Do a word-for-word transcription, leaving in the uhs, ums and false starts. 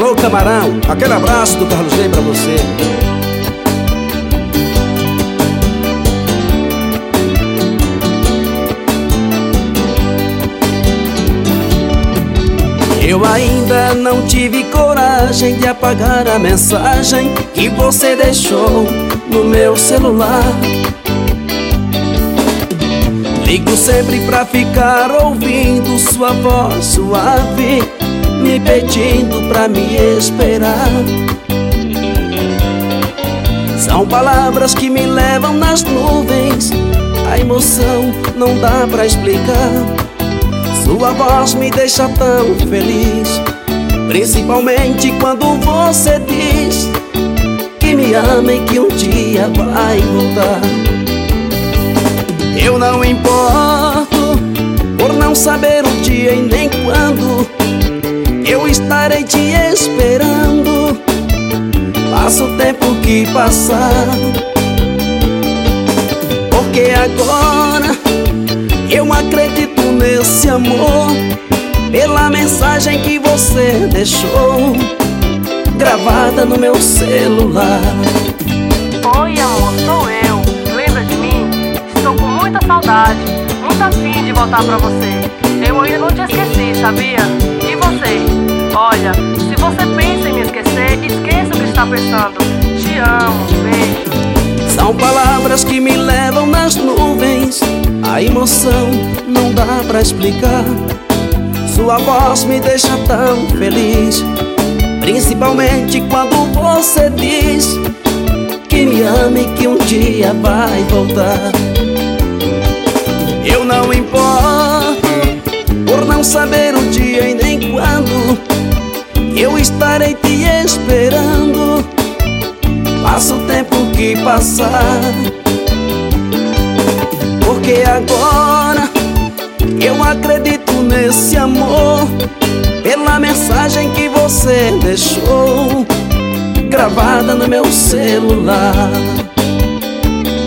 Alô, Camarão, aquele abraço do Carlos Ney pra você. Eu ainda não tive coragem de apagar a mensagem que você deixou no meu celular. Ligo sempre pra ficar ouvindo sua voz suave, me pedindo pra me esperar. São palavras que me levam nas nuvens, a emoção não dá pra explicar. Sua voz me deixa tão feliz, principalmente quando você diz que me ama e que um dia vai voltar. Eu não importo por não saber o dia e nem quando, eu estarei te esperando, passa o tempo que passar. Porque agora eu acredito nesse amor, pela mensagem que você deixou gravada no meu celular. Oi amor, sou eu, lembra de mim? Estou com muita saudade, muito afim de voltar pra você. Eu ainda não te esqueci, sabia? E você? Olha, se você pensa em me esquecer, esqueça o que está pensando. Te amo, beijo. São palavras que me levam nas nuvens, a emoção não dá pra explicar. Sua voz me deixa tão feliz, principalmente quando você diz que me ama e que um dia vai voltar. Eu não importo por não saber o dia e nem quando, eu estarei te esperando, passa o tempo que passar. Porque agora eu acredito nesse amor, pela mensagem que você deixou gravada no meu celular.